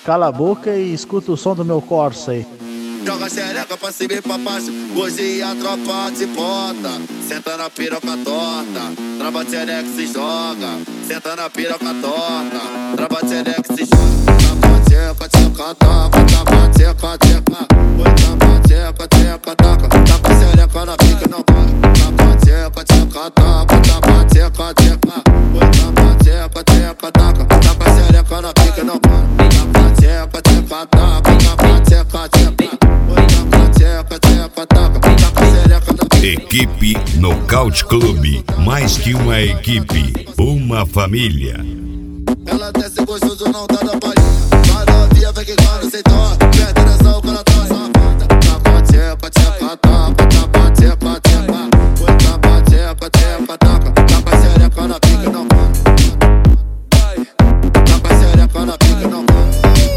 Cala a boca e escuta o som do meu Corsa aí. Joga xereca pra cima e pra baixo, hoje a tropa te bota. Senta na piroca torta, trava xereca se joga. Senta na piroca torta, trava xereca se joga. Taca tcheca, tcheca, taca, taca tcheca, tcheca. Oi, taca tcheca, tcheca, taca, taca xereca na pica não para. Taca tcheca, tcheca, taca, taca tcheca, tcheca. Oi, taca tcheca, tcheca, taca, taca xereca na pica não para. Taca tcheca, tcheca, taca, taca tcheca, tcheca. Equipe Nocaute Clube, mais que uma equipe, uma família. Ela desce gostoso, não tá da palhinha. Vai novinha, vem que quando cê toca. Perde atenção quando ela tá safada. Taca tcheca, tcheca, taca, taca tcheca, tcheca. Oi, taca tcheca, tcheca, taca, taca xereca na pica não para. Taca xereca na pica não para.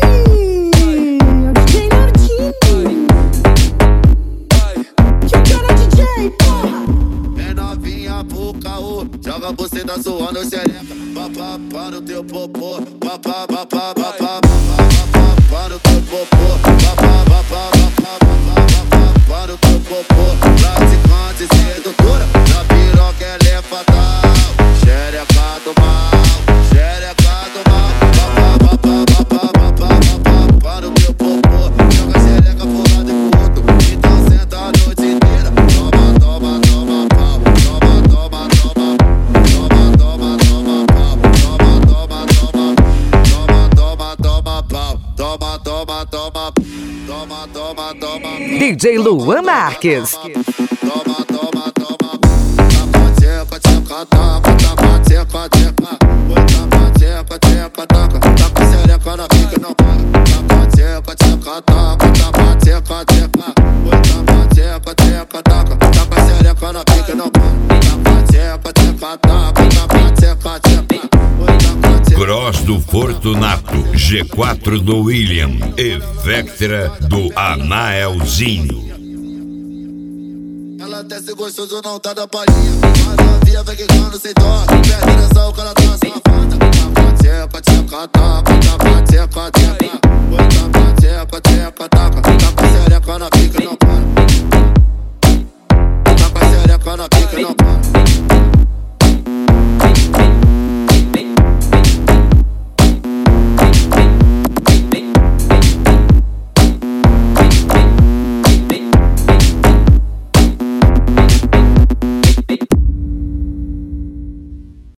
Joga você tá zoando xereca. Papá para o teu popô. Papá, papá, papá, papá para o teu popô. Papá, papá, papá, papá para o teu popô. Praticante sedutora, na piroca ela é fatal. Xereca do mal, xereca do mal. Papá, papá, papá, papá, papá para o teu popô. Joga xereca furada e puto, então senta a noite inteira. Toma, toma, toma pau. Toma, toma, toma. DJ Luan Marques. Toma, toma, toma. Taca tcheca, tcheca, taca, taca tcheca, tcheca. Oi, taca tcheca, tcheca, taca, taca xereca na pica não para. Taca tcheca, tcheca, taca, taca tcheca, tcheca. Oi, taca tcheca, tcheca, taca, taca xereca na pica não para. Taca tcheca, tcheca, taca, taca tcheca, tcheca. Cross do Fortunato, G4 do William e Vectra do Anaelzinho. Ela desce gostoso, não tá da palhinha. Vai novinha, vem que quando cê toca. Perde atenção quando ela tá safada.